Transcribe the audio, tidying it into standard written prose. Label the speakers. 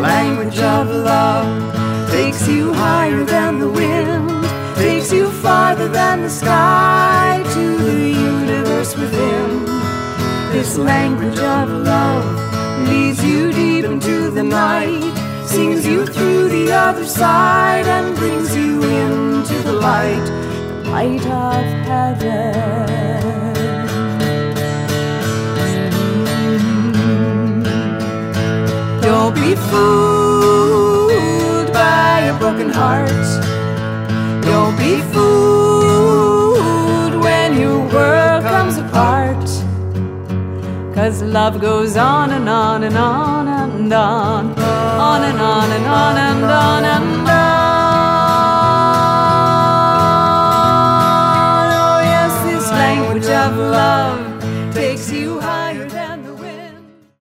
Speaker 1: language of love takes you higher than the wind, takes you farther than the sky, to the universe within. This language of love leads you deep into the night, sings you through the other side, and brings you into the light of heaven. Don't be fooled by a broken heart. Don't be fooled when your world comes apart. 'Cause love goes on and on and on and on, on and on and on and on and on.